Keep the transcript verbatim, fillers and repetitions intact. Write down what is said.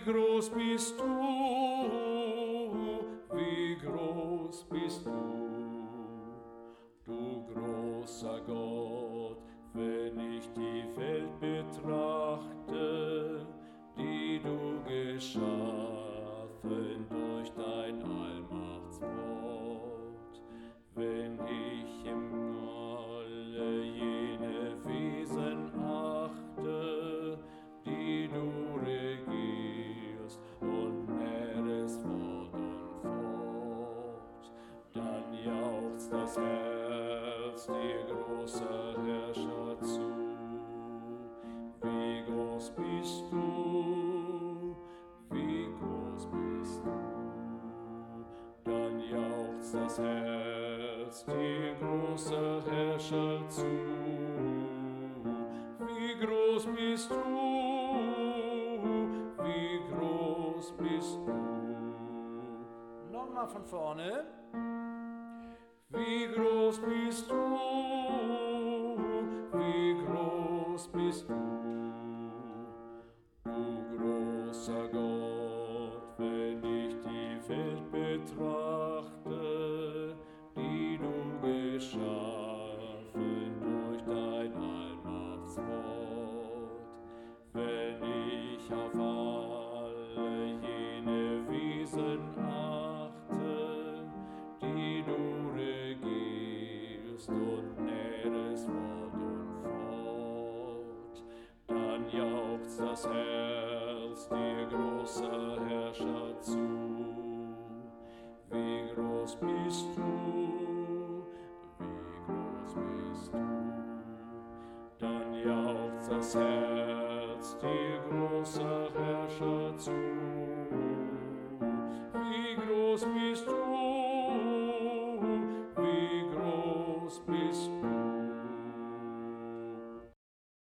groß bist du, wie groß bist du, du großer Gott, wenn ich die Welt betrachte, die du geschaffen durch dein Allmachtswort. Wenn ich im alle jene Wesen achte, die du regierst und nährest fort und fort, dann jauchzt das Herz dir großer Herrscher zu. Wie groß bist du, wie groß bist du, dann jauchzt das Herz dir großer Herrscher zu. Wie groß bist du, wie groß bist du. Nochmal von vorne. Wie groß bist du, wie groß bist du, du großer Gott, wenn ich die Welt betrachte, die du geschaffen durch dein Allmachtswort. Wenn ich auf alle jene Wesen achte, die du regierst und nährest fort und fort, dann jauchzt das Herz dir großer Herrscher zu. Wie groß bist du, wie groß bist du, dann jauchzt das Herz dir großer Herrscher zu. Wie groß bist du, wie groß bist du.